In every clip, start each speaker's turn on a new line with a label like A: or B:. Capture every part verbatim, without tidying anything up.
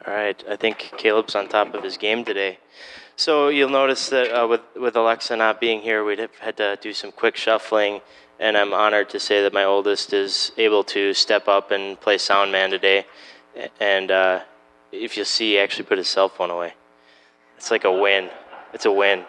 A: All right, I think Caleb's on top of his game today. So you'll notice that uh, with, with Alexa not being here, we had to do some quick shuffling, and I'm honored to say that my oldest is able to step up and play sound man today. And uh, if you'll see, he actually put his cell phone away. It's like a win. It's a win.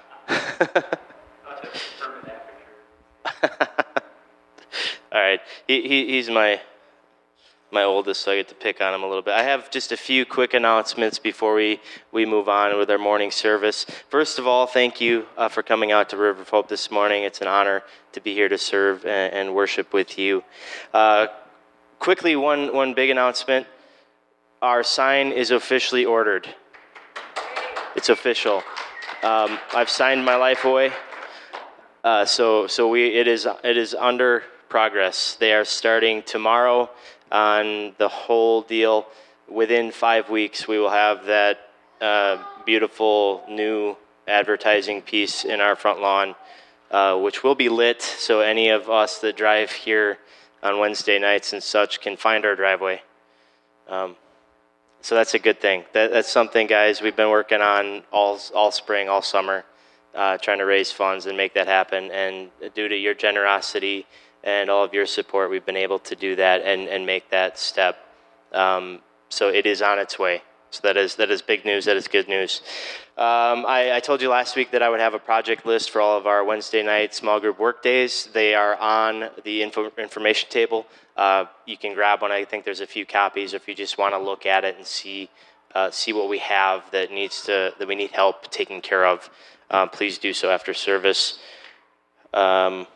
A: All right, he, he he's my my oldest, so I get to pick on him a little bit. I have just a few quick announcements before we, we move on with our morning service. First of all, thank you uh, for coming out to River of Hope this morning. It's an honor to be here to serve and, and worship with you. Uh, quickly, one one big announcement. Our sign is officially ordered. It's official. Um, I've signed my life away. Uh, so so we it is it is under progress. They are starting tomorrow on the whole deal. Within five weeks, we will have that uh, beautiful new advertising piece in our front lawn, uh, which will be lit, so any of us that drive here on Wednesday nights and such can find our driveway. Um, so that's a good thing. That, that's something, guys, we've been working on all all spring, all summer, uh, trying to raise funds and make that happen. And due to your generosity and all of your support, we've been able to do that and, and make that step. Um, so it is on its way. So that is that is big news. That is good news. Um, I, I told you last week that I would have a project list for all of our Wednesday night small group work days. They are on the info, information table. Uh, you can grab one. I think there's a few copies. If you just want to look at it and see uh, see what we have that needs to that we need help taking care of, uh, please do so after service. Um,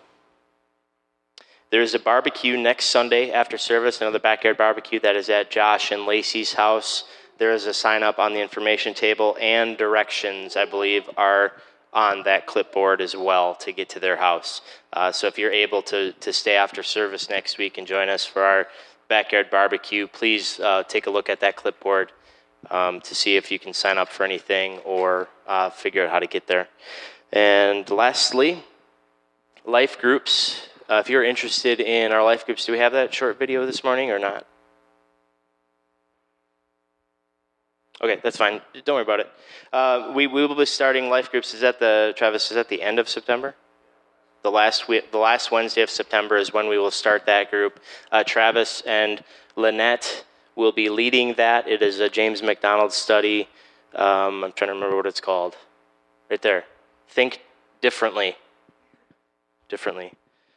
A: There's a barbecue next Sunday after service, another backyard barbecue that is at Josh and Lacey's house. There is a sign up on the information table, and directions, I believe, are on that clipboard as well to get to their house. Uh, so if you're able to, to stay after service next week and join us for our backyard barbecue, please uh, take a look at that clipboard um, to see if you can sign up for anything or uh, figure out how to get there. And lastly, life groups. Uh, if you're interested in our life groups, do we have that short video this morning or not? Okay, that's fine. Don't worry about it. Uh, we, we will be starting life groups. Is that the Travis? Is that the end of September? The last we, the last Wednesday of September is when we will start that group. Uh, Travis and Lynette will be leading that. It is a James McDonald study. Um, I'm trying to remember what it's called. Right there. Think differently. Differently.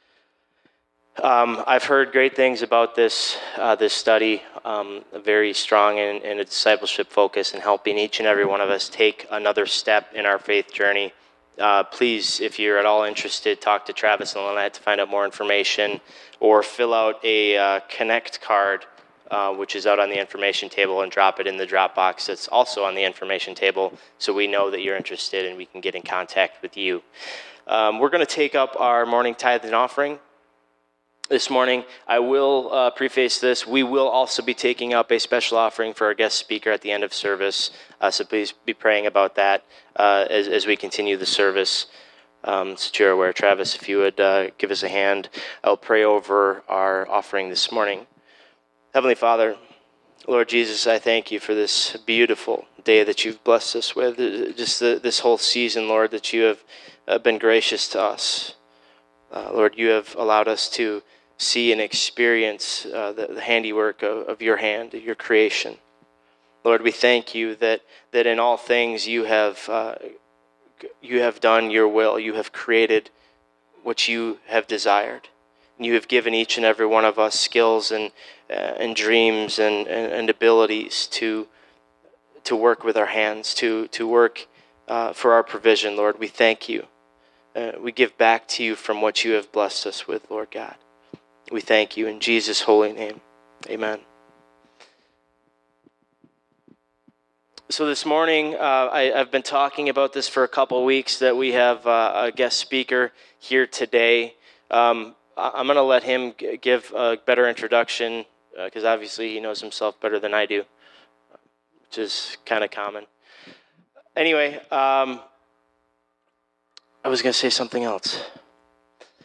A: Um, I've heard great things about this uh, this study, um, very strong in, in a discipleship focus and helping each and every one of us take another step in our faith journey. Uh, please, if you're at all interested, talk to Travis and Lynette to find out more information, or fill out a uh, Connect card, uh, which is out on the information table, and drop it in the drop box that's also on the information table, so we know that you're interested and we can get in contact with you. Um, we're going to take up our morning tithe and offering this morning. I will uh, preface this. We will also be taking up a special offering for our guest speaker at the end of service. Uh, so please be praying about that uh, as, as we continue the service. Um, so you're aware, Travis, if you would uh, give us a hand, I'll pray over our offering this morning. Heavenly Father, Lord Jesus, I thank you for this beautiful day that you've blessed us with. Just the, this whole season, Lord, that you have uh, been gracious to us. Uh, Lord, you have allowed us to see and experience uh, the, the handiwork of, of your hand, your creation. Lord, we thank you that that in all things you have uh, you have done your will. You have created what you have desired. And you have given each and every one of us skills and uh, and dreams and, and, and abilities to to work with our hands, to to work uh, for our provision. Lord, we thank you. Uh, we give back to you from what you have blessed us with, Lord God. We thank you in Jesus' holy name. Amen. So this morning, uh, I, I've been talking about this for a couple of weeks, that we have uh, a guest speaker here today. Um, I'm going to let him g- give a better introduction, because uh, obviously he knows himself better than I do, which is kind of common. Anyway, um, I was going to say something else.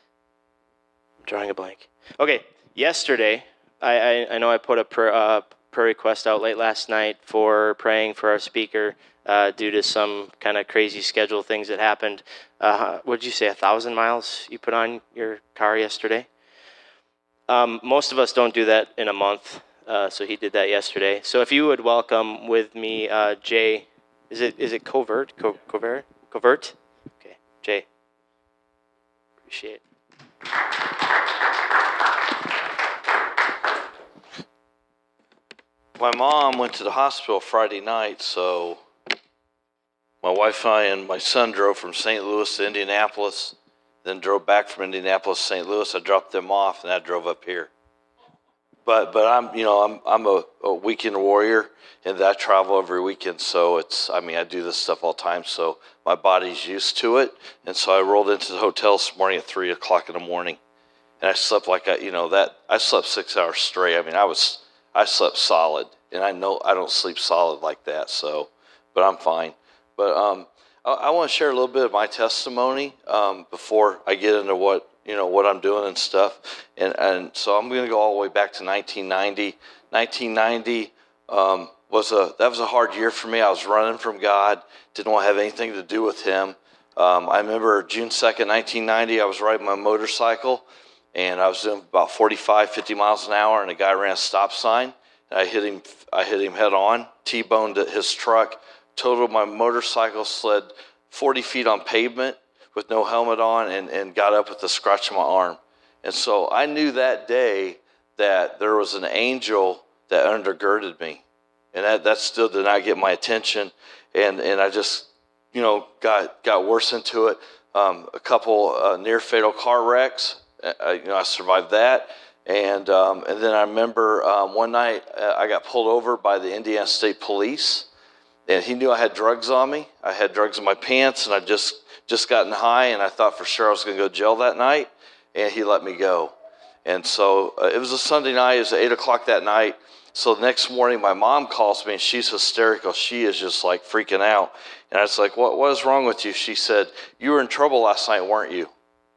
A: I'm drawing a blank. Okay, yesterday, I, I, I know I put a per, uh, prayer request out late last night for praying for our speaker uh, due to some kind of crazy schedule things that happened. Uh, what did you say, a thousand miles you put on your car yesterday? Um, most of us don't do that in a month, uh, so he did that yesterday. So if you would welcome with me uh, Jay, is it is it Covert? Co- Covert? Covert? Okay, Jay. Appreciate it.
B: My mom went to the hospital Friday night, so my wife and I and my son drove from Saint Louis to Indianapolis, then drove back from Indianapolis to Saint Louis. I dropped them off, and I drove up here. But but I'm you know I'm I'm a, a weekend warrior, and I travel every weekend. So it's I mean I do this stuff all the time, so my body's used to it. And so I rolled into the hotel this morning at three o'clock in the morning, and I slept like I you know that I slept six hours straight. I mean I was. I slept solid, and I know I don't sleep solid like that, so, but I'm fine. But um, I, I want to share a little bit of my testimony um, before I get into what, you know, what I'm doing and stuff. And, and so I'm going to go all the way back to nineteen ninety. nineteen ninety um, was a, that was a hard year for me. I was running from God, didn't want to have anything to do with Him. Um, I remember June second, nineteen ninety, I was riding my motorcycle, and I was doing about forty-five, fifty miles an hour, and a guy ran a stop sign, and I hit him I hit him head on, T-boned his truck, totaled my motorcycle, slid forty feet on pavement with no helmet on, and, and got up with a scratch on my arm. And so I knew that day that there was an angel that undergirded me, and that, that still did not get my attention, and, and I just, you know, got, got worse into it. Um, a couple uh, near-fatal car wrecks. Uh, you know, I survived that, and um, and then I remember um, one night uh, I got pulled over by the Indiana State Police, and he knew I had drugs on me. I had drugs in my pants, and I just just gotten high, and I thought for sure I was going to go to jail that night, and he let me go. And so uh, it was a Sunday night. It was eight o'clock that night. So the next morning, my mom calls me, and she's hysterical. She is just like freaking out, and I was like, "What what is wrong with you?" She said, "You were in trouble last night, weren't you?"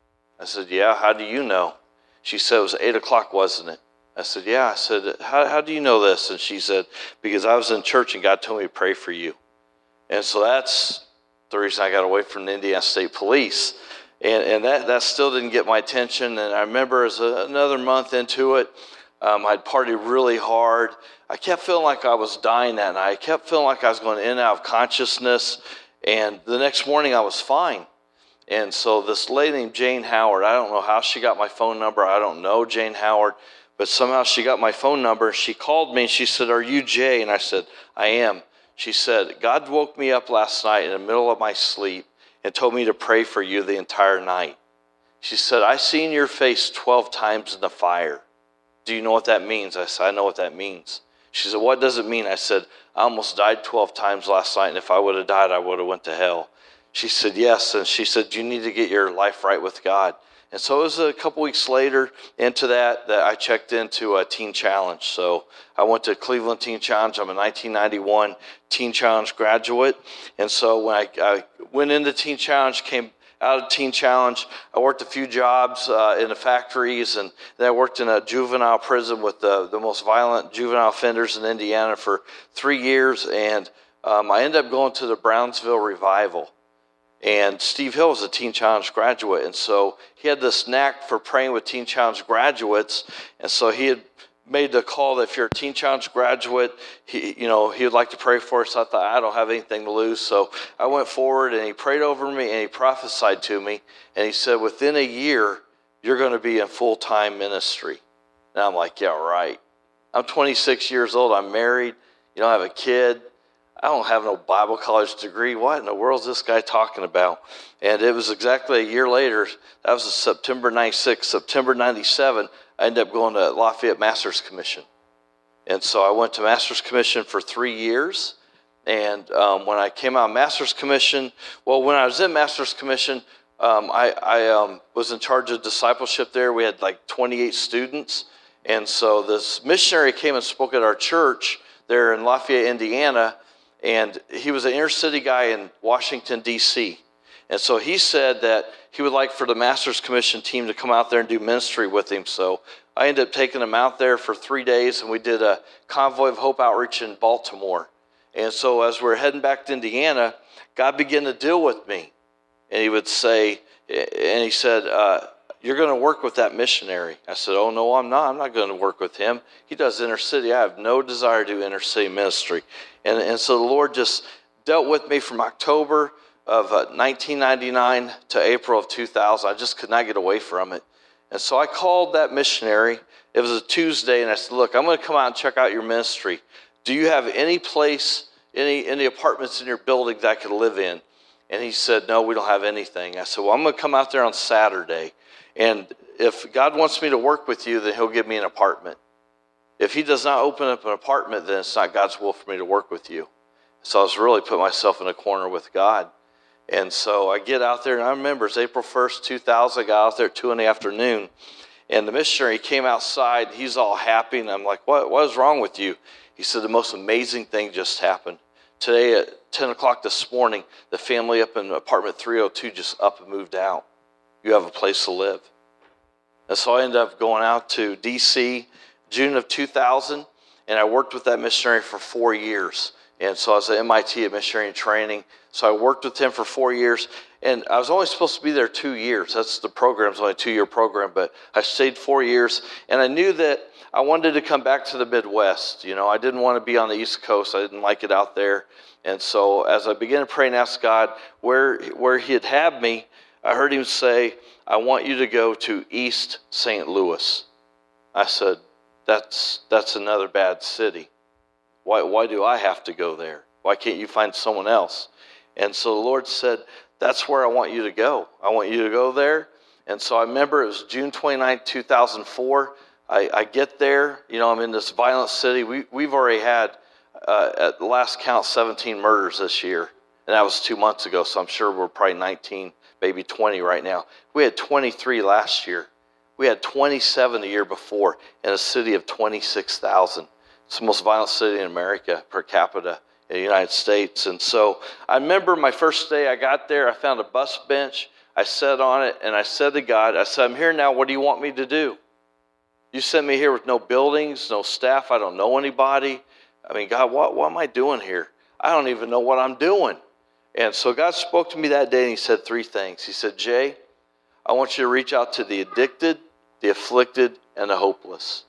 B: I said, "Yeah, how do you know?" She said, "It was eight o'clock, wasn't it?" I said, "Yeah." I said, how, how do you know this? And she said, "Because I was in church and God told me to pray for you." And so that's the reason I got away from the Indiana State Police. And, and that, that still didn't get my attention. And I remember as a, another month into it, um, I'd partied really hard. I kept feeling like I was dying that night. I kept feeling like I was going in and out of consciousness. And the next morning I was fine. And so this lady named Jane Howard, I don't know how she got my phone number. I don't know Jane Howard, but somehow she got my phone number. She called me and she said, "Are you Jay?" And I said, "I am." She said, "God woke me up last night in the middle of my sleep and told me to pray for you the entire night." She said, "I seen your face twelve times in the fire. Do you know what that means?" I said, "I know what that means." She said, "What does it mean?" I said, "I almost died twelve times last night, and if I would have died, I would have went to hell." She said, "Yes." And she said, "You need to get your life right with God." And so it was a couple weeks later into that that I checked into a Teen Challenge. So I went to Cleveland Teen Challenge. I'm a nineteen ninety-one Teen Challenge graduate. And so when I, I went into Teen Challenge, came out of Teen Challenge, I worked a few jobs uh, in the factories, and then I worked in a juvenile prison with the, the most violent juvenile offenders in Indiana for three years. And um, I ended up going to the Brownsville Revival. And Steve Hill was a Teen Challenge graduate, and so he had this knack for praying with Teen Challenge graduates, and so he had made the call that if you're a Teen Challenge graduate, he, you know, he would like to pray for us. I thought, I don't have anything to lose, so I went forward, and he prayed over me, and he prophesied to me, and he said, "Within a year, you're going to be in full-time ministry." And I'm like, yeah, right. I'm twenty-six years old. I'm married. You know, I have a kid. I don't have no Bible college degree. What in the world is this guy talking about? And it was exactly a year later. That was September ninety-six. September ninety-seven, I ended up going to Lafayette Master's Commission. And so I went to Master's Commission for three years. And um, when I came out of Master's Commission, well, when I was in Master's Commission, um, I, I um, was in charge of discipleship there. We had like twenty-eight students. And so this missionary came and spoke at our church there in Lafayette, Indiana. And he was an inner city guy in Washington, D C And so he said that he would like for the Master's Commission team to come out there and do ministry with him. So I ended up taking him out there for three days, and we did a Convoy of Hope outreach in Baltimore. And so as we're heading back to Indiana, God began to deal with me. And he would say, and he said, uh, you're going to work with that missionary. I said, oh, no, I'm not. I'm not going to work with him. He does inner city. I have no desire to do inner city ministry. And, and so the Lord just dealt with me from October of uh, nineteen ninety-nine to April of two thousand. I just could not get away from it. And so I called that missionary. It was a Tuesday, and I said, look, I'm going to come out and check out your ministry. Do you have any place, any, any apartments in your building that I could live in? And he said, no, we don't have anything. I said, well, I'm going to come out there on Saturday. And if God wants me to work with you, then he'll give me an apartment. If he does not open up an apartment, then it's not God's will for me to work with you. So I was really putting myself in a corner with God. And so I get out there, and I remember it's April first, two thousand. I got out there at two in the afternoon. And the missionary came outside. He's all happy. And I'm like, what, what is wrong with you? He said, the most amazing thing just happened. Today at ten o'clock this morning, the family up in apartment three oh two just up and moved out. You have a place to live. And so I ended up going out to D C June of two thousand, and I worked with that missionary for four years. And so I was at M I T at missionary in training. So I worked with him for four years, and I was only supposed to be there two years. That's the program's only a two-year program, but I stayed four years, and I knew that I wanted to come back to the Midwest. You know, I didn't want to be on the East Coast. I didn't like it out there. And so as I began to pray and ask God where, where he had had me, I heard him say, I want you to go to East Saint Louis. I said, that's that's another bad city. Why, why do I have to go there? Why can't you find someone else? And so the Lord said, that's where I want you to go. I want you to go there. And so I remember it was June twenty-ninth, two thousand four. I, I get there. You know, I'm in this violent city. We, we've already had, uh, at the last count, seventeen murders this year. And that was two months ago, so I'm sure we're probably nineteen, maybe twenty right now. We had twenty-three last year. We had twenty-seven the year before in a city of twenty-six thousand. It's the most violent city in America per capita in the United States. And so I remember my first day I got there, I found a bus bench. I sat on it, and I said to God, I said, I'm here now. What do you want me to do? You sent me here with no buildings, no staff. I don't know anybody. I mean, God, what, what am I doing here? I don't even know what I'm doing. And so God spoke to me that day, and he said three things. He said, Jay, I want you to reach out to the addicted, the afflicted, and the hopeless.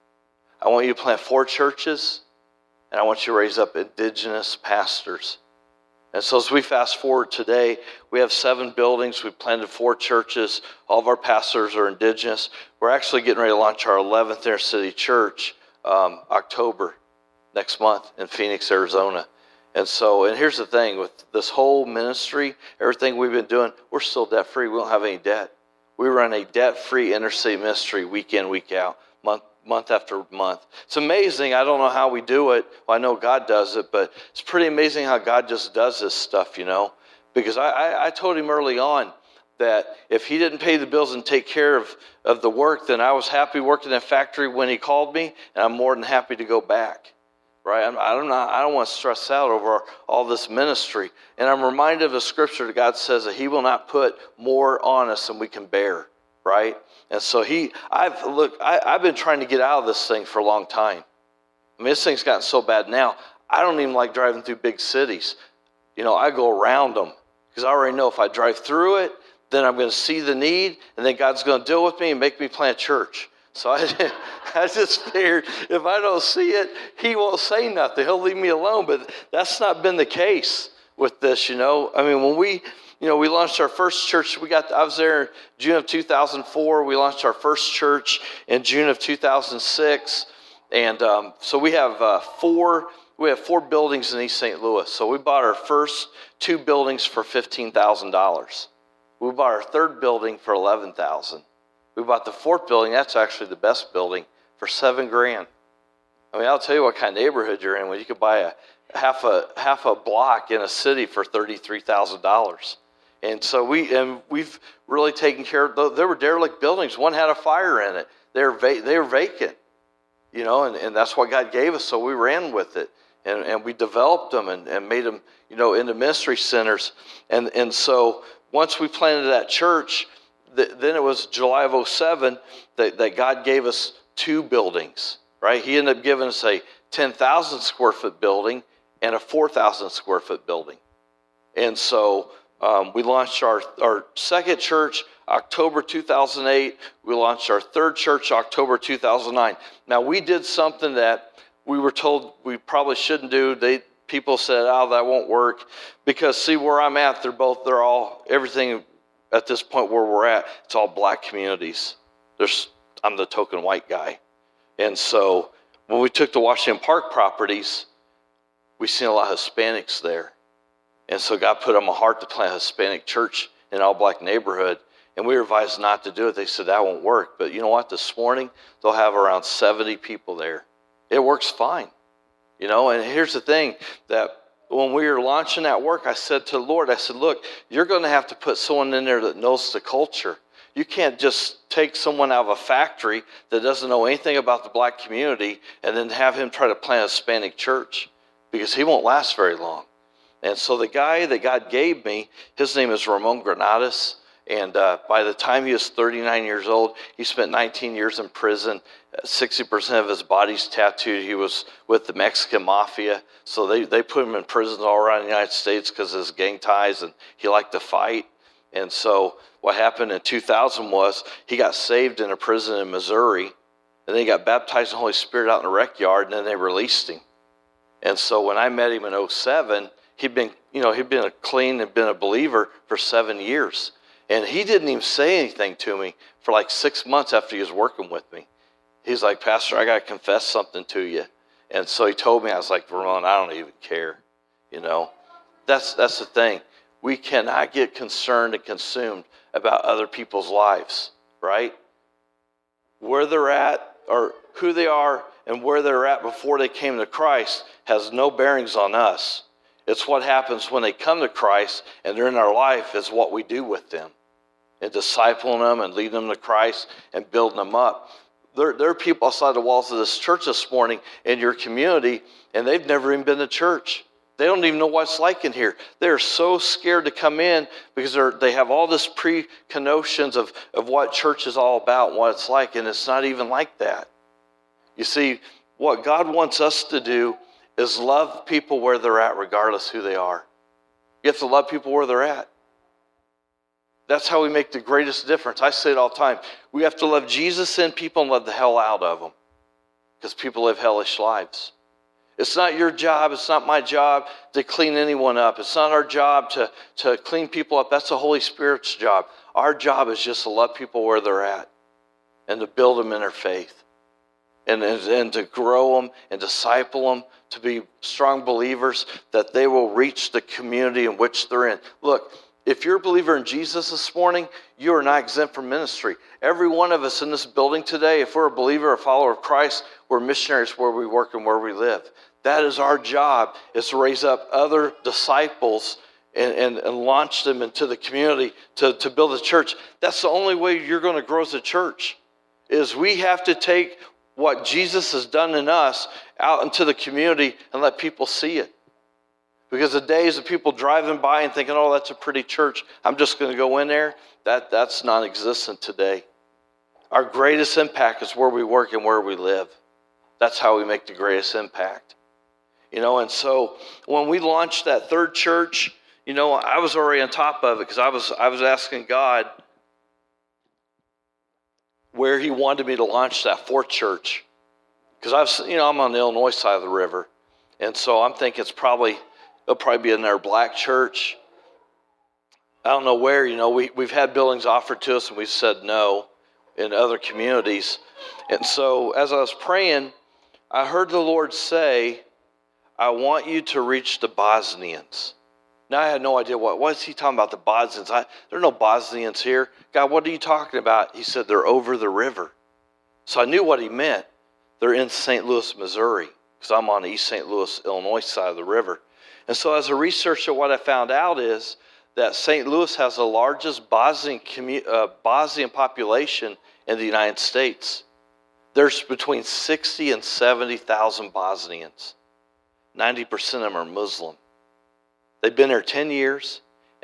B: I want you to plant four churches, and I want you to raise up indigenous pastors. And so as we fast forward today, we have seven buildings. We've planted four churches. All of our pastors are indigenous. We're actually getting ready to launch our eleventh inner city church um, October next month in Phoenix, Arizona. And so, and here's the thing, with this whole ministry, everything we've been doing, we're still debt-free. We don't have any debt. We run a debt-free inner city ministry week in, week out, month month after month. It's amazing. I don't know how we do it. Well, I know God does it, but it's pretty amazing how God just does this stuff, you know. Because I, I, I told him early on that if he didn't pay the bills and take care of, of the work, then I was happy working in that factory when he called me, and I'm more than happy to go back. Right? I'm, I don't know. I don't want to stress out over all this ministry. And I'm reminded of a scripture that God says that he will not put more on us than we can bear. Right? And so he, I've, look, I, I've been trying to get out of this thing for a long time. I mean, this thing's gotten so bad now, I don't even like driving through big cities. You know, I go around them because I already know if I drive through it, then I'm going to see the need, and then God's going to deal with me and make me plant church. So I, I just figured if I don't see it, he won't say nothing. He'll leave me alone. But that's not been the case with this, you know. I mean, when we, you know, we launched our first church, we got, I was there in June of two thousand four. We launched our first church in June of two thousand six. And um, so we have uh, four, we have four buildings in East Saint Louis. So we bought our first two buildings for fifteen thousand dollars. We bought our third building for eleven thousand dollars. We bought the fourth building, that's actually the best building, for seven grand. I mean, I'll tell you what kind of neighborhood you're in when you could buy a half a half a block in a city for thirty-three thousand dollars. And so we and we've really taken care of. There were derelict buildings. One had a fire in it. They were va- they were vacant, you know, and, and that's what God gave us. So we ran with it, and, and we developed them and, and made them, you know, into ministry centers. And and so once we planted that church, th- then it was July of oh seven that, that God gave us two buildings, right? He ended up giving us a ten thousand square foot building and a four thousand square foot building. And so um, we launched our, our second church October two thousand eight. We launched our third church October two thousand nine. Now, we did something that we were told we probably shouldn't do. They People said, oh, that won't work. Because, see, where I'm at, they're both, they're all, everything at this point where we're at, it's all black communities. There's, I'm the token white guy. And so when we took the Washington Park properties, we seen a lot of Hispanics there. And so God put on my heart to plant a Hispanic church in an all-black neighborhood. And we were advised not to do it. They said, that won't work. But you know what? This morning, they'll have around seventy people there. It works fine. You know, and here's the thing, that when we were launching that work, I said to the Lord, I said, look, you're going to have to put someone in there that knows the culture. You can't just take someone out of a factory that doesn't know anything about the black community and then have him try to plant a Hispanic church, because he won't last very long. And so the guy that God gave me, his name is Ramon Granados. And uh, by the time he was thirty-nine years old, he spent nineteen years in prison. sixty percent of his body's tattooed. He was with the Mexican mafia. So they, they put him in prisons all around the United States because of his gang ties, and he liked to fight. And so what happened in two thousand was he got saved in a prison in Missouri, and then he got baptized in the Holy Spirit out in the rec yard, and then they released him. And so when I met him in oh seven, he'd been, you know, he'd been a clean and been a believer for seven years. And he didn't even say anything to me for like six months after he was working with me. He's like, Pastor, I got to confess something to you. And so he told me, I was like, Ramon, I don't even care. You know, that's that's the thing. We cannot get concerned and consumed about other people's lives, right? Where they're at, or who they are and where they're at before they came to Christ has no bearings on us. It's what happens when they come to Christ and they're in our life is what we do with them. And discipling them and leading them to Christ and building them up. There, there are people outside the walls of this church this morning in your community, and they've never even been to church. They don't even know what it's like in here. They're so scared to come in because they're, they have all this pre-connotions of, of what church is all about and what it's like, and it's not even like that. You see, what God wants us to do is love people where they're at, regardless who they are. You have to love people where they're at. That's how we make the greatest difference. I say it all the time. We have to love Jesus in people and love the hell out of them, because people live hellish lives. It's not your job, it's not my job to clean anyone up. It's not our job to, to clean people up. That's the Holy Spirit's job. Our job is just to love people where they're at and to build them in their faith. And, and, and to grow them and disciple them to be strong believers that they will reach the community in which they're in. Look, if you're a believer in Jesus this morning, you are not exempt from ministry. Every one of us in this building today, if we're a believer, a follower of Christ, we're missionaries where we work and where we live. That is our job, is to raise up other disciples and, and, and launch them into the community to, to build a church. That's the only way you're going to grow as a church, is we have to take what Jesus has done in us out into the community and let people see it. Because the days of people driving by and thinking, oh, that's a pretty church, I'm just going to go in there, that, that's non-existent today. Our greatest impact is where we work and where we live. That's how we make the greatest impact. You know, and so when we launched that third church, you know, I was already on top of it because I was I was asking God where he wanted me to launch that fourth church. Because I was, you know, I'm on the Illinois side of the river. And so I'm thinking it's probably, it'll probably be in their black church. I don't know where, you know, we, we've had buildings offered to us and we've said no in other communities. And so as I was praying, I heard the Lord say, I want you to reach the Bosnians. Now, I had no idea what, what is he talking about, the Bosnians? I, there are no Bosnians here. God, what are you talking about? He said, they're over the river. So I knew what he meant. They're in Saint Louis, Missouri, because I'm on the East Saint Louis, Illinois side of the river. And so as a researcher, what I found out is that Saint Louis has the largest Bosnian, commu- uh, Bosnian population in the United States. There's between sixty and seventy thousand Bosnians. ninety percent of them are Muslim. They've been there ten years,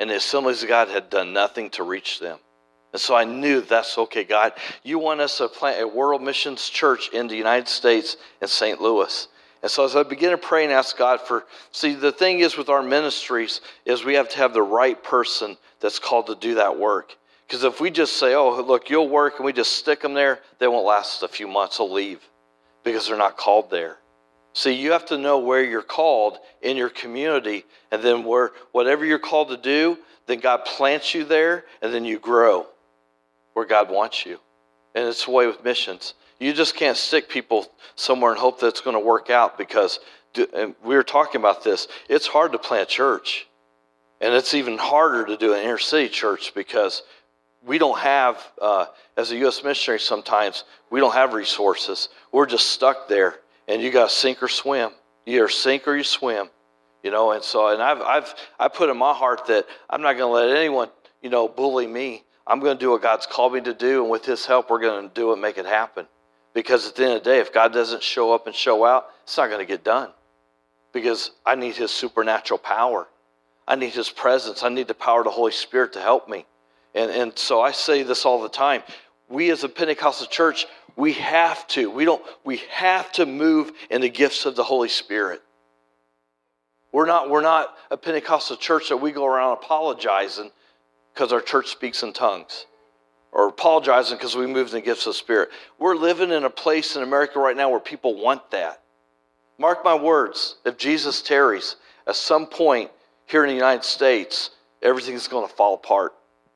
B: and the Assemblies of God had done nothing to reach them. And so I knew that's okay, God. You want us to plant a World Missions Church in the United States in Saint Louis. And so as I began to pray and ask God for, see, the thing is with our ministries is we have to have the right person that's called to do that work. Because if we just say, oh, look, you'll work, and we just stick them there, they won't last a few months, they'll leave because they're not called there. See, you have to know where you're called in your community, and then where whatever you're called to do, then God plants you there, and then you grow where God wants you. And it's the way with missions. You just can't stick people somewhere and hope that it's going to work out, because, and we were talking about this, it's hard to plant a church. And it's even harder to do an inner city church because we don't have, uh, as a U S missionary sometimes, we don't have resources. We're just stuck there, and you got to sink or swim. You either sink or you swim, you know. And so, and I've, I've, I put in my heart that I'm not going to let anyone, you know, bully me. I'm going to do what God's called me to do, and with His help, we're going to do it and make it happen. Because at the end of the day, if God doesn't show up and show out, it's not going to get done. Because I need His supernatural power. I need His presence. I need the power of the Holy Spirit to help me. And, and so I say this all the time. We as a Pentecostal church, we have to. We don't. We have to move in the gifts of the Holy Spirit. We're not, we're not a Pentecostal church that we go around apologizing because our church speaks in tongues, or apologizing because we moved in the gifts of the Spirit. We're living in a place in America right now where people want that. Mark my words, if Jesus tarries, at some point here in the United States, everything's going to fall apart.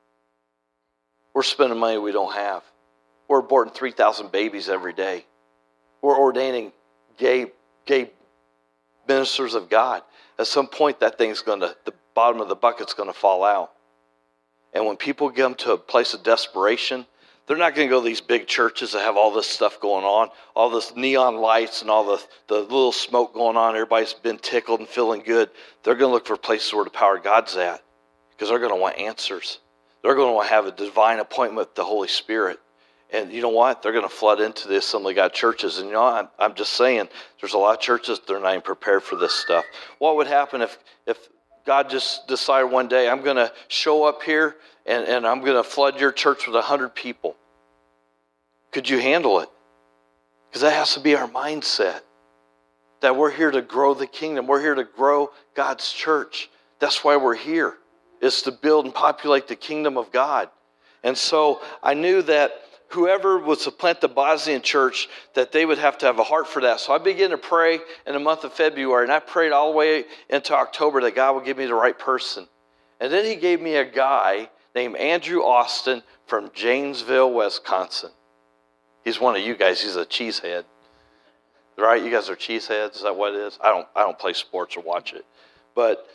B: We're spending money we don't have. We're aborting three thousand babies every day. We're ordaining gay, gay ministers of God. At some point, that thing's going to, the bottom of the bucket's going to fall out. And when people come to a place of desperation, they're not going to go to these big churches that have all this stuff going on, all this neon lights and all the, the little smoke going on. Everybody's been tickled and feeling good. They're going to look for places where the power of God's at, because they're going to want answers. They're going to want to have a divine appointment with the Holy Spirit. And you know what? They're going to flood into the Assembly of God churches. And you know, I'm, I'm just saying, there's a lot of churches that are not even prepared for this stuff. What would happen if, if God just decided one day, I'm going to show up here and, and I'm going to flood your church with one hundred people? Could you handle it? Because that has to be our mindset. That we're here to grow the kingdom. We're here to grow God's church. That's why we're here. Is to build and populate the kingdom of God. And so I knew that whoever was to plant the Bosnian church, that they would have to have a heart for that. So I began to pray in the month of February, and I prayed all the way into October that God would give me the right person. And then He gave me a guy named Andrew Austin from Janesville, Wisconsin. He's one of you guys. He's a cheesehead. Right? You guys are cheeseheads? Is that what it is? I don't, I don't play sports or watch it. But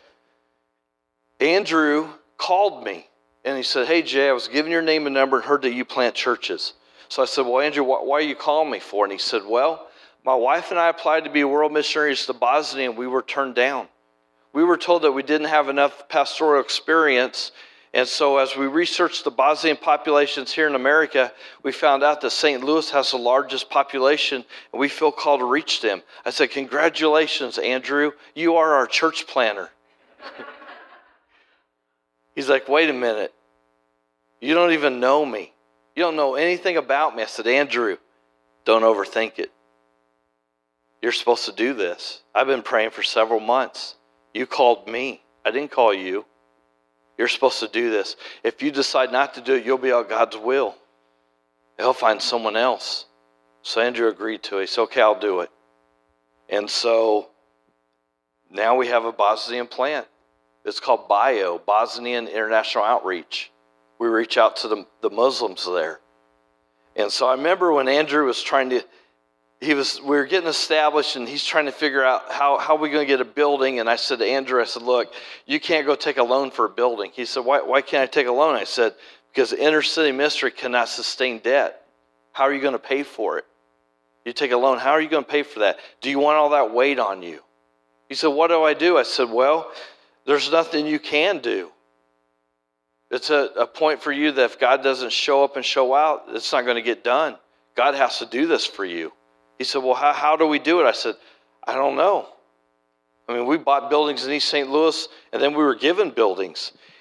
B: Andrew called me, and he said, hey, Jay, I was given your name and number and heard that you plant churches. So I said, well, Andrew, why, why are you calling me for? And he said, well, my wife and I applied to be world missionaries to Bosnia, and we were turned down. We were told that we didn't have enough pastoral experience, and so as we researched the Bosnian populations here in America, we found out that Saint Louis has the largest population, and we feel called to reach them. I said, congratulations, Andrew. You are our church planner. He's like, wait a minute. You don't even know me. You don't know anything about me. I said, Andrew, don't overthink it. You're supposed to do this. I've been praying for several months. You called me. I didn't call you. You're supposed to do this. If you decide not to do it, you'll be out God's will. He'll find someone else. So Andrew agreed to it. He said, okay, I'll do it. And so now we have a Bosnian plant. It's called B I O, Bosnian International Outreach. We reach out to the, the Muslims there. And so I remember when Andrew was trying to, he was, we were getting established, and he's trying to figure out how, how are we going to get a building. And I said to Andrew, I said, look, you can't go take a loan for a building. He said, why, why can't I take a loan? I said, because the inner city ministry cannot sustain debt. How are you going to pay for it? You take a loan, how are you going to pay for that? Do you want all that weight on you? He said, what do I do? I said, well, there's nothing you can do. It's a, a point for you that if God doesn't show up and show out, it's not going to get done. God has to do this for you. He said, well, how, how do we do it? I said, I don't know. I mean, we bought buildings in East Saint Louis, and then we were given buildings.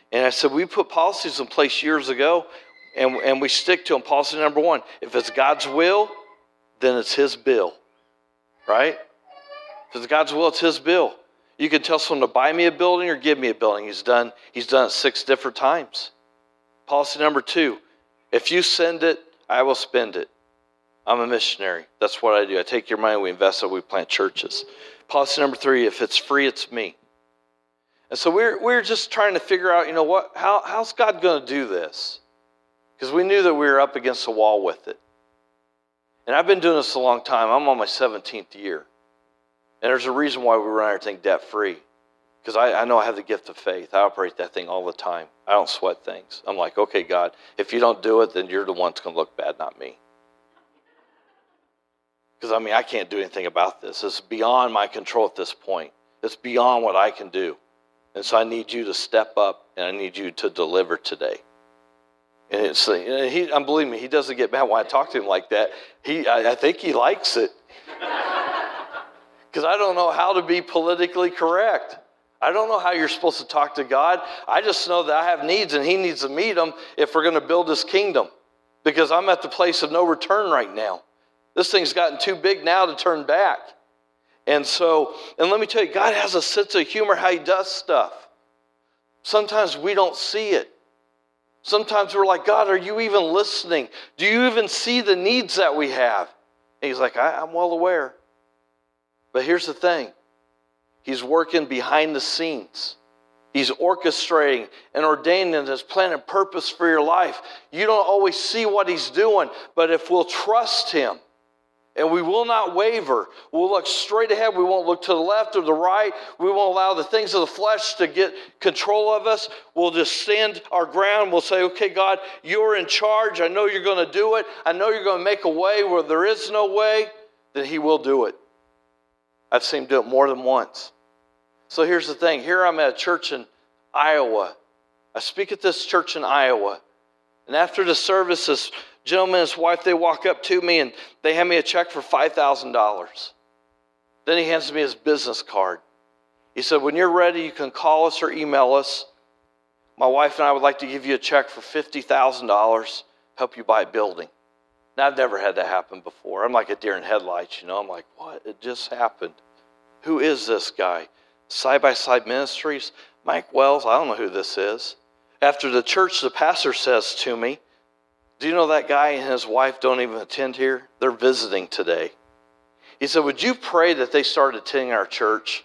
B: And I said, we put policies in place years ago, and, and we stick to them. Policy number one, if it's God's will, then it's his bill, right? If it's God's will, it's his bill. You can tell someone to buy me a building or give me a building. He's done, he's done it six different times. Policy number two, if you send it, I will spend it. I'm a missionary. That's what I do. I take your money, we invest it, we plant churches. Policy number three, if it's free, it's me. And so we're we're just trying to figure out, you know what, how how's God going to do this? Because we knew that we were up against the wall with it. And I've been doing this a long time. I'm on my seventeenth year. And there's a reason why we run everything debt-free. Because I, I know I have the gift of faith. I operate that thing all the time. I don't sweat things. I'm like, okay, God, if you don't do it, then you're the one that's going to look bad, not me. Because, I mean, I can't do anything about this. It's beyond my control at this point. It's beyond what I can do. And so I need you to step up, and I need you to deliver today. And it's, and he, and believe me, he doesn't get mad when I talk to him like that. He, I, I think he likes it. Because I don't know how to be politically correct. I don't know how you're supposed to talk to God. I just know that I have needs, and he needs to meet them if we're going to build his kingdom. Because I'm at the place of no return right now. This thing's gotten too big now to turn back. And so, and let me tell you, God has a sense of humor how he does stuff. Sometimes we don't see it. Sometimes we're like, God, are you even listening? Do you even see the needs that we have? And he's like, I, I'm well aware. But here's the thing. He's working behind the scenes. He's orchestrating and ordaining his plan and purpose for your life. You don't always see what he's doing, but if we'll trust him, and we will not waver. We'll look straight ahead. We won't look to the left or the right. We won't allow the things of the flesh to get control of us. We'll just stand our ground. We'll say, okay, God, you're in charge. I know you're going to do it. I know you're going to make a way where there is no way. Then he will do it. I've seen him do it more than once. So here's the thing. Here I'm at a church in Iowa. I speak at this church in Iowa. And after the service, this gentleman and his wife, they walk up to me and they hand me a check for five thousand dollars. Then he hands me his business card. He said, when you're ready, you can call us or email us. My wife and I would like to give you a check for fifty thousand dollars, help you buy a building. Now, I've never had that happen before. I'm like a deer in headlights, you know. I'm like, what? It just happened. Who is this guy? Side by Side Ministries? Mike Wells? I don't know who this is. After the church, the pastor says to me, do you know that guy and his wife don't even attend here? They're visiting today. He said, would you pray that they start attending our church?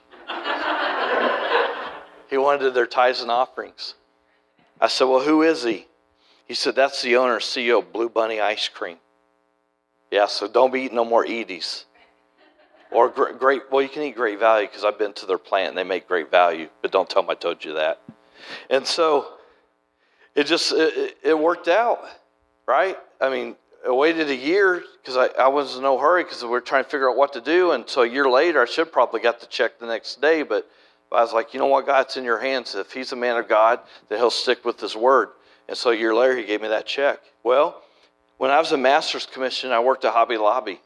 B: He wanted their tithes and offerings. I said, well, who is he? He said, that's the owner and C E O of Blue Bunny Ice Cream. Yeah, so don't be eating no more Edie's. Or great, well, you can eat Great Value because I've been to their plant and they make Great Value, but don't tell them I told you that. And so it just, it, it worked out, right? I mean, I waited a year because I, I was in no hurry because we were trying to figure out what to do. And so a year later, I should probably got the check the next day, but I was like, you know what, God, it's in your hands. If he's a man of God, then he'll stick with his word. And so a year later, he gave me that check. Well, when I was a master's commission, I worked at Hobby Lobby.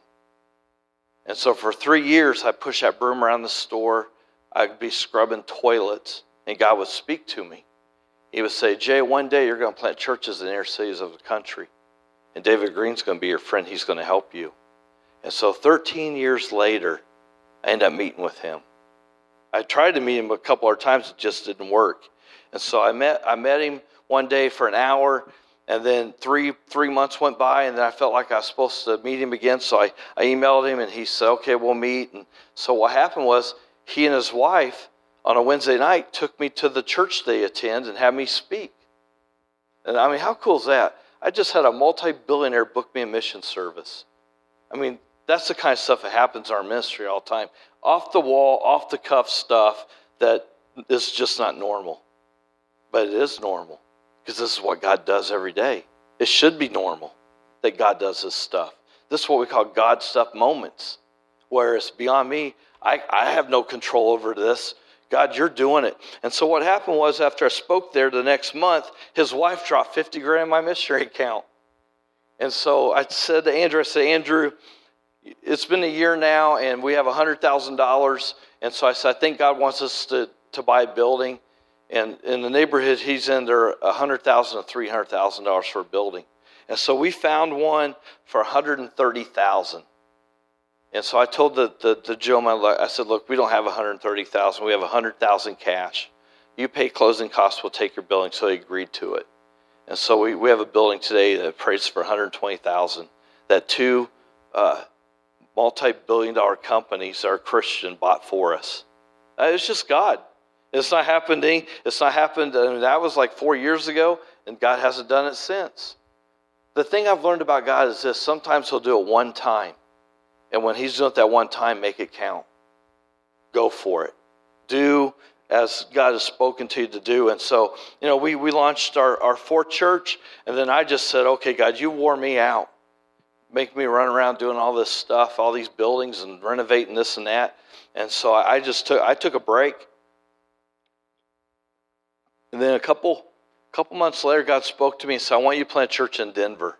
B: And so for three years, I'd push that broom around the store. I'd be scrubbing toilets, and God would speak to me. He would say, Jay, one day you're going to plant churches in the inner cities of the country. And David Green's going to be your friend. He's going to help you. And so thirteen years later, I ended up meeting with him. I tried to meet him a couple of times. It just didn't work. And so I met I met him one day for an hour. And then three three months went by, and then I felt like I was supposed to meet him again. So I, I emailed him, and he said, okay, we'll meet. And so what happened was he and his wife on a Wednesday night took me to the church they attend and had me speak. And I mean, how cool is that? I just had a multi-billionaire book me a mission service. I mean, that's the kind of stuff that happens in our ministry all the time. Off the wall, off the cuff stuff that is just not normal. But it is normal. Because this is what God does every day. It should be normal that God does this stuff. This is what we call God stuff moments. Where it's beyond me. I, I have no control over this. God, you're doing it. And so what happened was after I spoke there the next month, his wife dropped fifty grand in my missionary account. And so I said to Andrew, I said, Andrew, it's been a year now and we have one hundred thousand dollars. And so I said, I think God wants us to, to buy a building. And in the neighborhood he's in, they're one hundred thousand dollars to three hundred thousand dollars for a building. And so we found one for one hundred thirty thousand dollars. And so I told the, the, the gentleman, I said, look, we don't have one hundred thirty thousand dollars. We have one hundred thousand dollars cash. You pay closing costs, we'll take your building. So he agreed to it. And so we, we have a building today that appraised for one hundred twenty thousand dollars that two uh, multi-billion dollar companies that are Christian bought for us. Uh, it's just God. It's not happening. It's not happened. I mean, that was like four years ago, and God hasn't done it since. The thing I've learned about God is this: sometimes He'll do it one time, and when He's doing it that one time, make it count. Go for it. Do as God has spoken to you to do. And so, you know, we, we launched our, our fourth church, and then I just said, okay, God, you wore me out. Make me run around doing all this stuff, all these buildings and renovating this and that. And so I just took I took a break. And then a couple couple months later, God spoke to me and said, I want you to plant a church in Denver.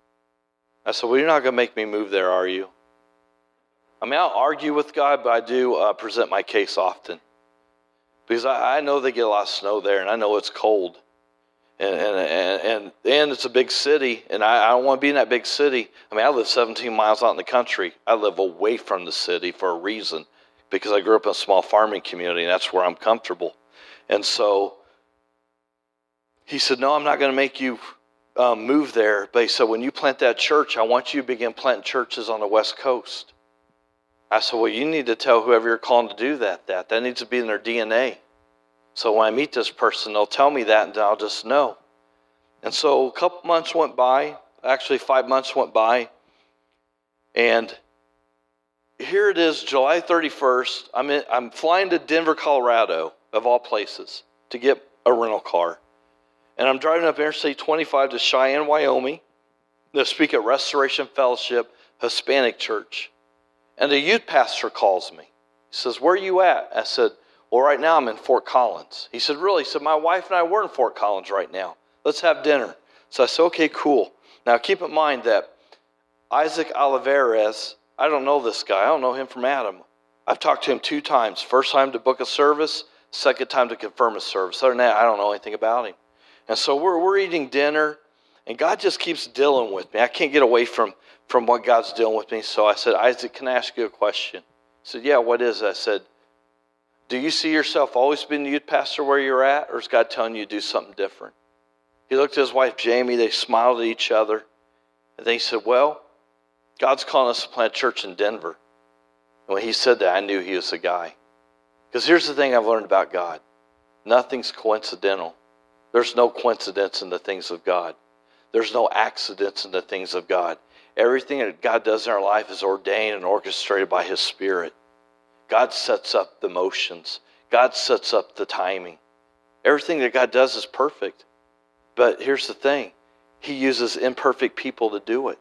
B: I said, well, you're not going to make me move there, are you? I mean, I'll argue with God, but I do uh, present my case often. Because I, I know they get a lot of snow there, and I know it's cold. And and and, and it's a big city, and I, I don't want to be in that big city. I mean, I live seventeen miles out in the country. I live away from the city for a reason, because I grew up in a small farming community, and that's where I'm comfortable. And so he said, no, I'm not going to make you um, move there. But he said, when you plant that church, I want you to begin planting churches on the West Coast. I said, well, you need to tell whoever you're calling to do that, that. That needs to be in their D N A. So when I meet this person, they'll tell me that, and I'll just know. And so a couple months went by. Actually, five months went by. And here it is, July thirty-first. I'm in, I'm flying to Denver, Colorado, of all places, to get a rental car. And I'm driving up Interstate twenty-five to Cheyenne, Wyoming, to speak at Restoration Fellowship Hispanic Church. And the youth pastor calls me. He says, where are you at? I said, well, right now I'm in Fort Collins. He said, really? He said, my wife and I were in Fort Collins right now. Let's have dinner. So I said, okay, cool. Now keep in mind that Isaac Olivares, I don't know this guy. I don't know him from Adam. I've talked to him two times. First time to book a service, second time to confirm a service. Other than that, I don't know anything about him. And so we're we're eating dinner, and God just keeps dealing with me. I can't get away from, from what God's dealing with me. So I said, Isaac, can I ask you a question? He said, yeah, what is it? I said, do you see yourself always being the youth pastor where you're at, or is God telling you to do something different? He looked at his wife, Jamie. They smiled at each other. And then he said, well, God's calling us to plant a church in Denver. And when he said that, I knew he was the guy. Because here's the thing I've learned about God. Nothing's coincidental. There's no coincidence in the things of God. There's no accidents in the things of God. Everything that God does in our life is ordained and orchestrated by His Spirit. God sets up the motions. God sets up the timing. Everything that God does is perfect. But here's the thing. He uses imperfect people to do it.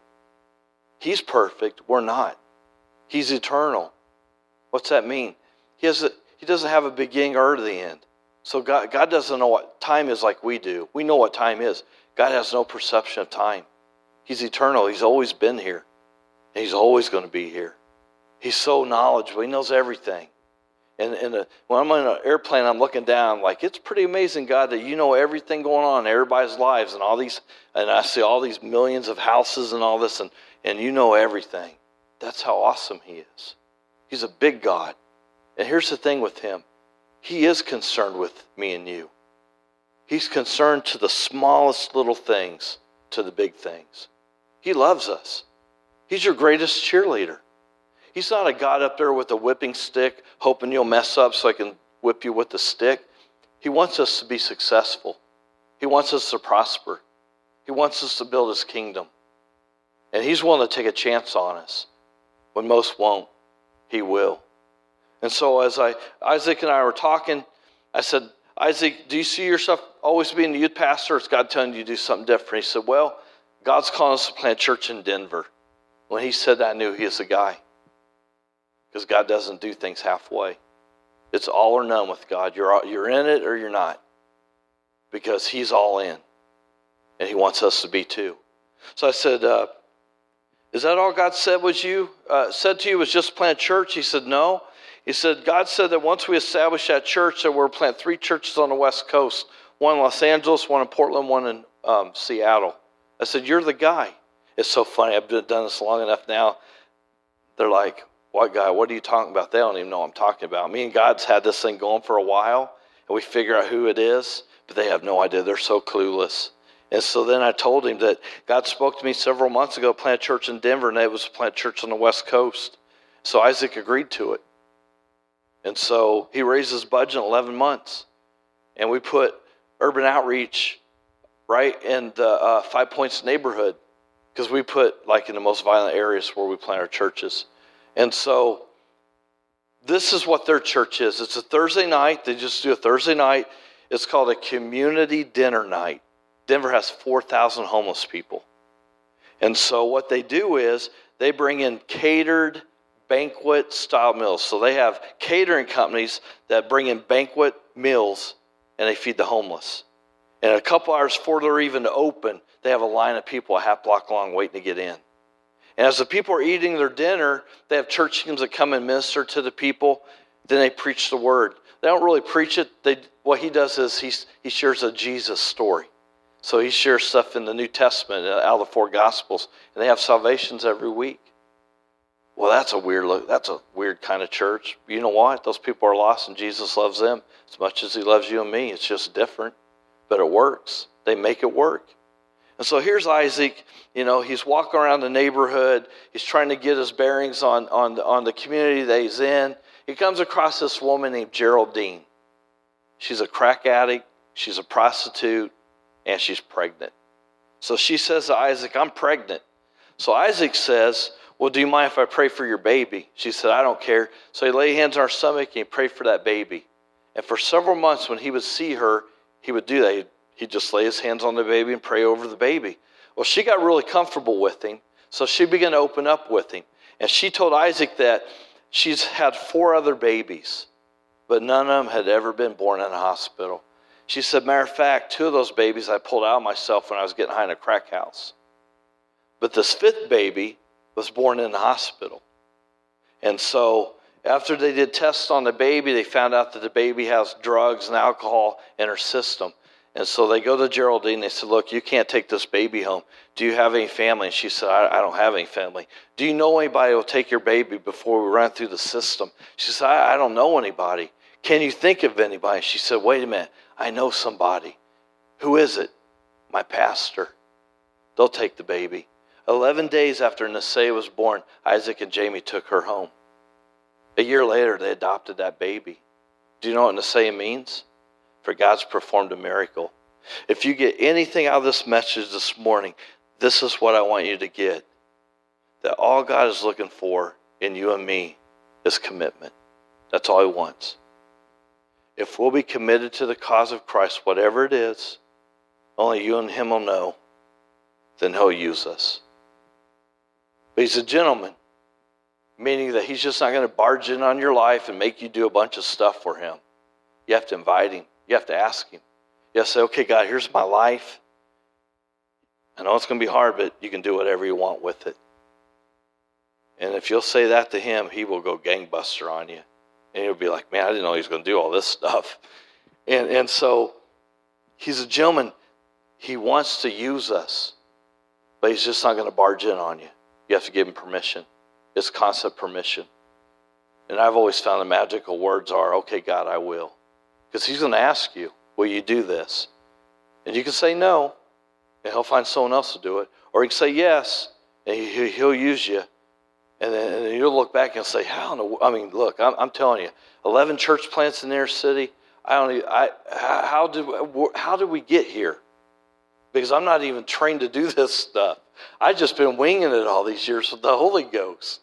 B: He's perfect. We're not. He's eternal. What's that mean? He has a, He doesn't have a beginning or the end. So God, God doesn't know what time is like we do. We know what time is. God has no perception of time. He's eternal. He's always been here. And He's always going to be here. He's so knowledgeable. He knows everything. And, and uh, when I'm on an airplane, I'm looking down like, it's pretty amazing, God, that you know everything going on in everybody's lives and all these, and I see all these millions of houses and all this, and, and you know everything. That's how awesome He is. He's a big God. And here's the thing with Him. He is concerned with me and you. He's concerned to the smallest little things to the big things. He loves us. He's your greatest cheerleader. He's not a God up there with a whipping stick, hoping you'll mess up so I can whip you with the stick. He wants us to be successful. He wants us to prosper. He wants us to build His kingdom. And He's willing to take a chance on us. When most won't, He will. And so as I, Isaac and I were talking, I said, Isaac, do you see yourself always being the youth pastor, or is God telling you to do something different? He said, well, God's calling us to plant a church in Denver. When he said that, I knew he was the guy. Because God doesn't do things halfway. It's all or none with God. You're, you're in it or you're not. Because He's all in. And He wants us to be too. So I said, uh, is that all God said was you, uh, said to you was just plant a church? He said, no. He said, God said that once we establish that church, that we're plant three churches on the West Coast, one in Los Angeles, one in Portland, one in um, Seattle. I said, you're the guy. It's so funny. I've been, done this long enough now. They're like, what guy? What are you talking about? They don't even know what I'm talking about. Me and God's had this thing going for a while, and we figure out who it is, but they have no idea. They're so clueless. And so then I told him that God spoke to me several months ago, plant a church in Denver, and it was to plant a church on the West Coast. So Isaac agreed to it. And so he raised his budget in eleven months. And we put urban outreach right in the uh, Five Points neighborhood, because we put like in the most violent areas where we plant our churches. And so this is what their church is. It's a Thursday night. They just do a Thursday night. It's called a community dinner night. Denver has four thousand homeless people. And so what they do is they bring in catered banquet style meals. So they have catering companies that bring in banquet meals and they feed the homeless. And a couple hours before they're even open, they have a line of people a half block long waiting to get in. And as the people are eating their dinner, they have church teams that come and minister to the people. Then they preach the word. They don't really preach it. They, what he does is he, he shares a Jesus story. So he shares stuff in the New Testament, out of the four Gospels, and they have salvations every week. Well, that's a weird look. That's a weird kind of church. You know what? Those people are lost, and Jesus loves them as much as he loves you and me. It's just different, but it works. They make it work. And so here's Isaac. You know, he's walking around the neighborhood. He's trying to get his bearings on, on, the, on the community that he's in. He comes across this woman named Geraldine. She's a crack addict. She's a prostitute. And she's pregnant. So she says to Isaac, I'm pregnant. So Isaac says, well, do you mind if I pray for your baby? She said, I don't care. So he laid hands on her stomach and he prayed for that baby. And for several months when he would see her, he would do that. He'd, he'd just lay his hands on the baby and pray over the baby. Well, she got really comfortable with him. So she began to open up with him. And she told Isaac that she's had four other babies, but none of them had ever been born in a hospital. She said, matter of fact, two of those babies I pulled out of myself when I was getting high in a crack house. But this fifth baby was born in the hospital. And so after they did tests on the baby, they found out that the baby has drugs and alcohol in her system. And so they go to Geraldine and they said, look, you can't take this baby home. Do you have any family? And she said, I, I don't have any family. Do you know anybody who will take your baby before we run through the system? She said, I, I don't know anybody. Can you think of anybody? She said, wait a minute. I know somebody. Who is it? My pastor. They'll take the baby. Eleven days after Nasei was born, Isaac and Jamie took her home. A year later, they adopted that baby. Do you know what Nasei means? For God's performed a miracle. If you get anything out of this message this morning, this is what I want you to get. That all God is looking for in you and me is commitment. That's all he wants. If we'll be committed to the cause of Christ, whatever it is, only you and him will know, then he'll use us. But he's a gentleman, meaning that he's just not going to barge in on your life and make you do a bunch of stuff for him. You have to invite him. You have to ask him. You have to say, okay, God, here's my life. I know it's going to be hard, but you can do whatever you want with it. And if you'll say that to him, he will go gangbuster on you. And he'll be like, man, I didn't know he was going to do all this stuff. And and so he's a gentleman. He wants to use us, but he's just not going to barge in on you. You have to give him permission. It's concept permission. And I've always found the magical words are, okay, God, I will. Because he's going to ask you, will you do this? And you can say no, and he'll find someone else to do it. Or he can say yes, and he, he'll use you. And then, and then you'll look back and say, how in the, I mean, look, I'm, I'm telling you, eleven church plants in their city. I don't even, I, how did, how did we get here? Because I'm not even trained to do this stuff. I've just been winging it all these years with the Holy Ghost.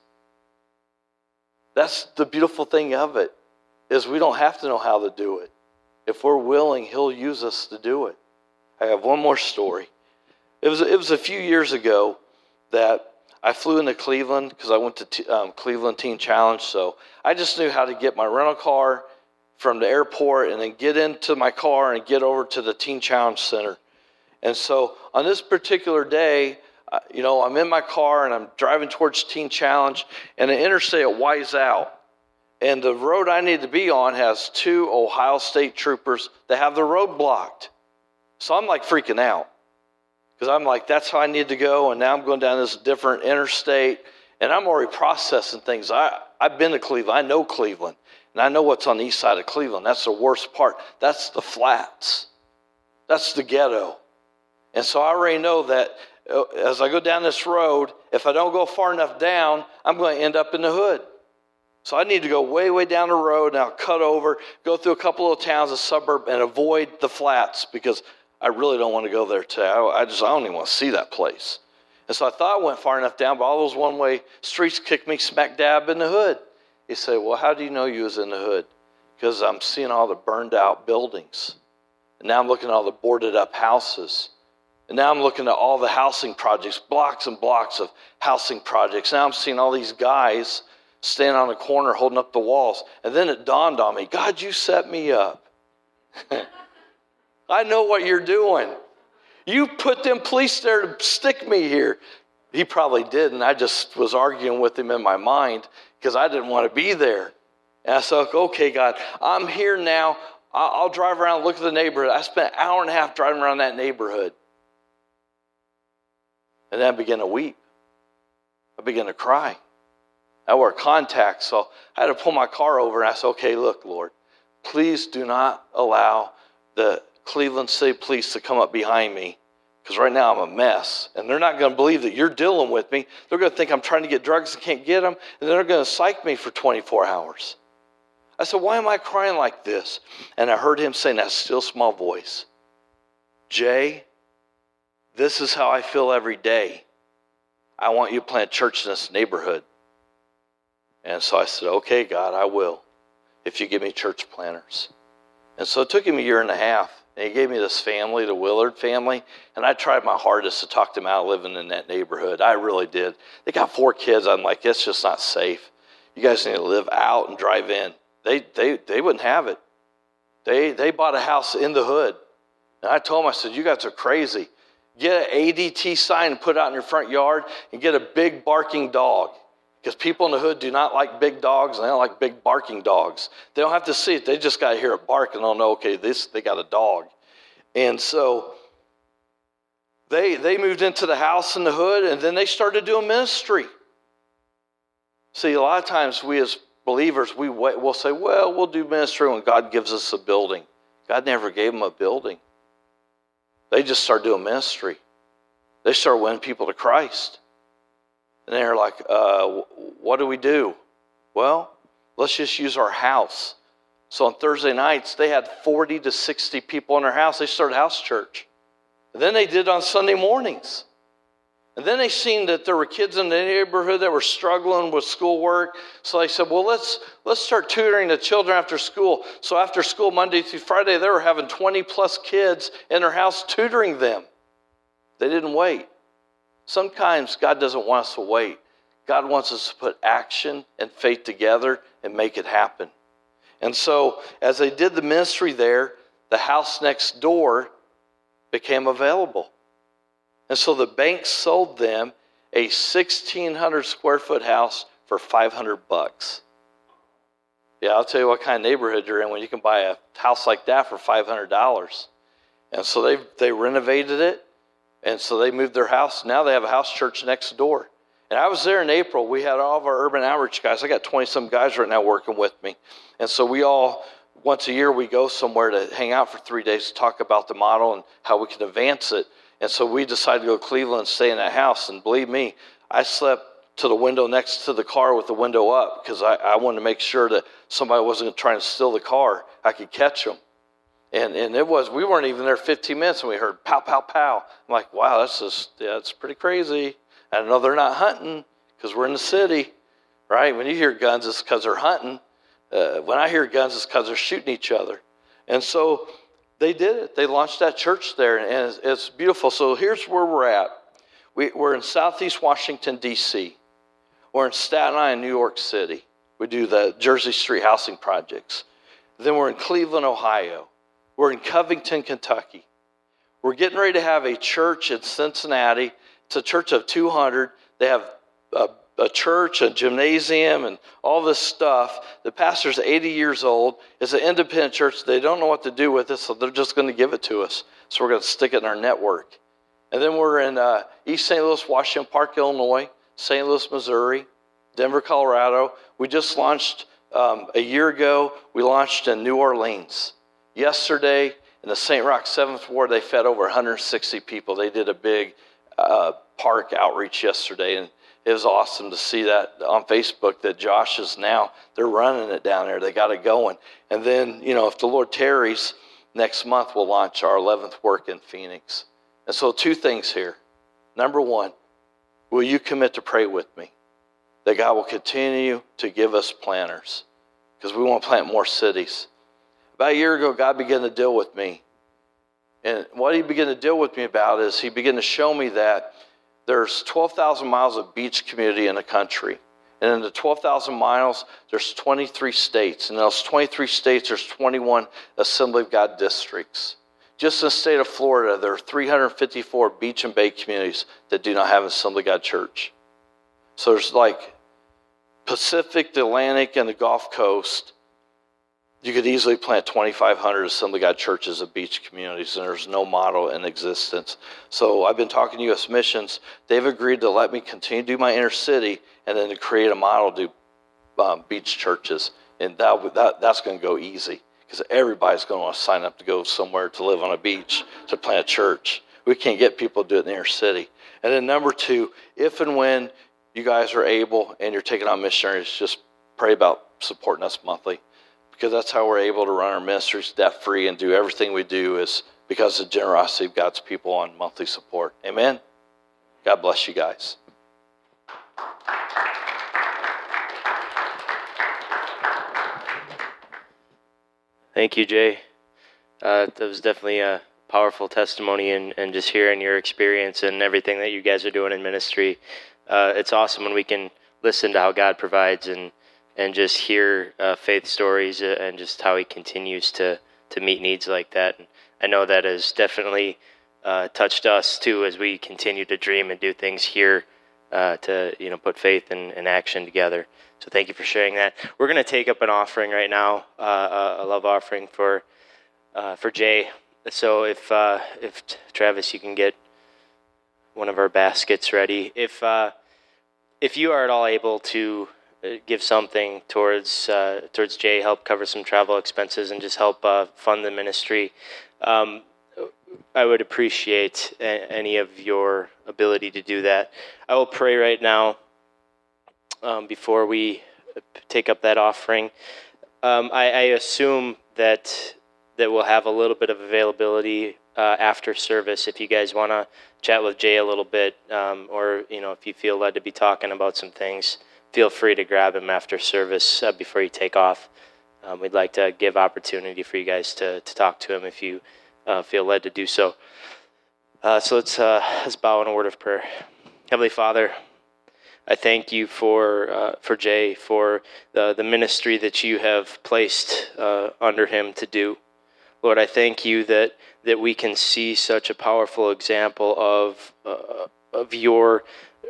B: That's the beautiful thing of it, is we don't have to know how to do it. If we're willing, he'll use us to do it. I have one more story. It was, it was a few years ago that I flew into Cleveland because I went to t- um, Cleveland Teen Challenge. So I just knew how to get my rental car from the airport and then get into my car and get over to the Teen Challenge Center. And so on this particular day, uh, you know, I'm in my car and I'm driving towards Teen Challenge, and the interstate winds out. And the road I need to be on has two Ohio State troopers that have the road blocked. So I'm like freaking out. Because I'm like, that's how I need to go. And now I'm going down this different interstate. And I'm already processing things. I, I've been to Cleveland. I know Cleveland. And I know what's on the east side of Cleveland. That's the worst part. That's the flats. That's the ghetto. And so I already know that as I go down this road, if I don't go far enough down, I'm going to end up in the hood. So I need to go way, way down the road, and I'll cut over, go through a couple of towns, a suburb, and avoid the flats because I really don't want to go there today. I, I just, I don't even want to see that place. And so I thought I went far enough down, but all those one-way streets kicked me smack dab in the hood. You say, well, how do you know you was in the hood? Because I'm seeing all the burned out buildings. And now I'm looking at all the boarded up houses. And now I'm looking at all the housing projects, blocks and blocks of housing projects. Now I'm seeing all these guys standing on the corner holding up the walls. And then it dawned on me, God, you set me up. I know what you're doing. You put them police there to stick me here. He probably didn't. I just was arguing with him in my mind because I didn't want to be there. And I said, okay, God, I'm here now. I'll drive around and look at the neighborhood. I spent an hour and a half driving around that neighborhood. And then I began to weep. I began to cry. I wore contacts, so I had to pull my car over and I said, okay, look, Lord, please do not allow the Cleveland City Police to come up behind me because right now I'm a mess. And they're not going to believe that you're dealing with me. They're going to think I'm trying to get drugs and can't get them. And they're going to psych me for twenty-four hours. I said, why am I crying like this? And I heard him say in that still small voice, Jay, this is how I feel every day. I want you to plant a church in this neighborhood. And so I said, okay, God, I will, if you give me church planters. And so it took him a year and a half. And he gave me this family, the Willard family. And I tried my hardest to talk them out living in that neighborhood. I really did. They got four kids. I'm like, it's just not safe. You guys need to live out and drive in. They they they wouldn't have it. They they bought a house in the hood. And I told them, I said, you guys are crazy. Get an A D T sign and put it out in your front yard and get a big barking dog. Because people in the hood do not like big dogs and they don't like big barking dogs. They don't have to see it. They just got to hear it bark and they'll know, okay, this they got a dog. And so they they moved into the house in the hood and then they started doing ministry. See, a lot of times we as believers, we wait, we'll say, well, we'll do ministry when God gives us a building. God never gave them a building. They just started doing ministry. They started winning people to Christ. And they're like, uh, what do we do? Well, let's just use our house. So on Thursday nights, they had forty to sixty people in their house. They started house church. And then they did on Sunday mornings. And then they seen that there were kids in the neighborhood that were struggling with schoolwork. So they said, well, let's let's start tutoring the children after school. So after school, Monday through Friday, they were having twenty plus kids in their house tutoring them. They didn't wait. Sometimes God doesn't want us to wait. God wants us to put action and faith together and make it happen. And so as they did the ministry there, the house next door became available. And so the bank sold them a sixteen hundred square foot house for five hundred bucks. Yeah, I'll tell you what kind of neighborhood you're in when you can buy a house like that for five hundred dollars. And so they they renovated it. And so they moved their house. Now they have a house church next door. And I was there in April. We had all of our urban outreach guys. I got twenty-some guys right now working with me. And so we all, once a year, we go somewhere to hang out for three days to talk about the model and how we can advance it. And so we decided to go to Cleveland and stay in that house. And believe me, I slept to the window next to the car with the window up because I, I wanted to make sure that somebody wasn't trying to steal the car. I could catch them. And and it was, we weren't even there fifteen minutes and we heard pow, pow, pow. I'm like, wow, that's just, yeah, that's pretty crazy. I know they're not hunting because we're in the city, right? When you hear guns, it's because they're hunting. Uh, when I hear guns, it's because they're shooting each other. And so they did it. They launched that church there, and it's, it's beautiful. So here's where we're at. We, we're in Southeast Washington, D C We're in Staten Island, New York City. We do the Jersey Street housing projects. Then we're in Cleveland, Ohio. We're in Covington, Kentucky. We're getting ready to have a church in Cincinnati. It's a church of two hundred. They have uh, a church, a gymnasium, and all this stuff. The pastor's eighty years old. It's an independent church. They don't know what to do with it, so they're just going to give it to us. So we're going to stick it in our network. And then we're in uh, East Saint Louis, Washington Park, Illinois, Saint Louis, Missouri, Denver, Colorado. We just launched um, a year ago. We launched in New Orleans. Yesterday, in the Saint Roch seventh Ward, they fed over one hundred sixty people. They did a big uh, park outreach yesterday, and it was awesome to see that on Facebook that Josh is now, they're running it down there. They got it going. And then, you know, if the Lord tarries, next month we'll launch our eleventh work in Phoenix. And so two things here. Number one, will you commit to pray with me that God will continue to give us planners, because we want to plant more cities. About a year ago, God began to deal with me. And what he began to deal with me about is he began to show me that there's twelve thousand miles of beach community in the country. And in the twelve thousand miles, there's twenty-three states. And in those twenty-three states, there's twenty-one Assembly of God districts. Just in the state of Florida, there are three hundred fifty-four beach and bay communities that do not have an Assembly of God church. So there's like Pacific, the Atlantic, and the Gulf Coast. You could easily plant twenty-five hundred Assembly of God churches of beach communities, and there's no model in existence. So I've been talking to U S Missions. They've agreed to let me continue to do my inner city and then to create a model to do um, beach churches. And that, that that's going to go easy, because everybody's going to want to sign up to go somewhere to live on a beach, to plant a church. We can't get people to do it in the inner city. And then number two, if and when you guys are able and you're taking on missionaries, just pray about supporting us monthly, because that's how we're able to run our ministries debt-free and do everything we do is because of the generosity of God's people on monthly support. Amen? God bless you guys.
A: Thank you, Jay. Uh, that was definitely a powerful testimony, and, and just hearing your experience and everything that you guys are doing in ministry. Uh, it's awesome when we can listen to how God provides and and just hear uh, faith stories and just how he continues to, to meet needs like that. And I know that has definitely uh, touched us too as we continue to dream and do things here uh, to, you know, put faith and, and action together. So thank you for sharing that. We're going to take up an offering right now, uh, a love offering for uh, for Jay. So if uh, if Travis, you can get one of our baskets ready. If uh, if you are at all able to give something towards uh, towards Jay, help cover some travel expenses, and just help uh, fund the ministry, um, I would appreciate a- any of your ability to do that. I will pray right now um, before we take up that offering. Um, I, I assume that that we'll have a little bit of availability uh, after service if you guys want to chat with Jay a little bit, um, or you know, if you feel led to be talking about some things, feel free to grab him after service uh, before you take off. Um, we'd like to give opportunity for you guys to, to talk to him if you uh, feel led to do so. Uh, so let's, uh, let's bow in a word of prayer. Heavenly Father, I thank you for uh, for Jay, for the, the ministry that you have placed uh, under him to do. Lord, I thank you that, that we can see such a powerful example of uh, of your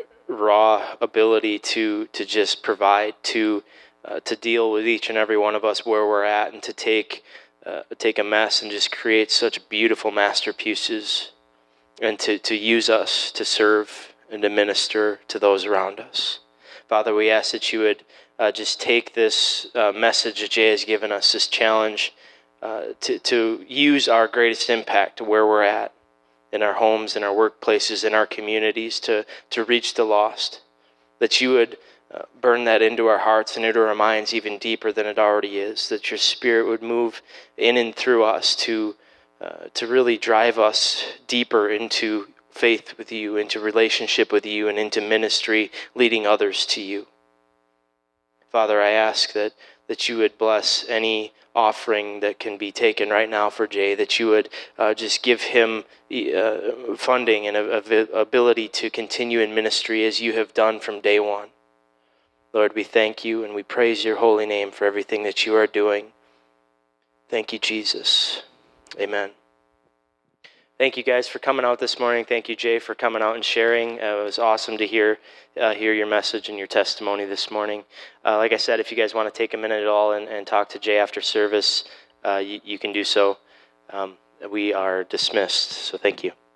A: raw ability to to just provide, to uh, to deal with each and every one of us where we're at, and to take uh, take a mess and just create such beautiful masterpieces, and to, to use us to serve and to minister to those around us. Father, we ask that you would uh, just take this uh, message that Jay has given us, this challenge, uh, to, to use our greatest impact where we're at, in our homes, in our workplaces, in our communities, to, to reach the lost. That you would uh, burn that into our hearts and into our minds even deeper than it already is. That your Spirit would move in and through us to uh, to really drive us deeper into faith with you, into relationship with you, and into ministry, leading others to you. Father, I ask that, that you would bless any offering that can be taken right now for Jay, that you would uh, just give him uh, funding and a, a ability to continue in ministry as you have done from day one. Lord, we thank you and we praise your holy name for everything that you are doing. Thank you, Jesus. Amen. Thank you guys for coming out this morning. Thank you, Jay, for coming out and sharing. Uh, it was awesome to hear uh, hear your message and your testimony this morning. Uh, like I said, if you guys want to take a minute at all and, and talk to Jay after service, uh, you, you can do so. Um, we are dismissed, so thank you.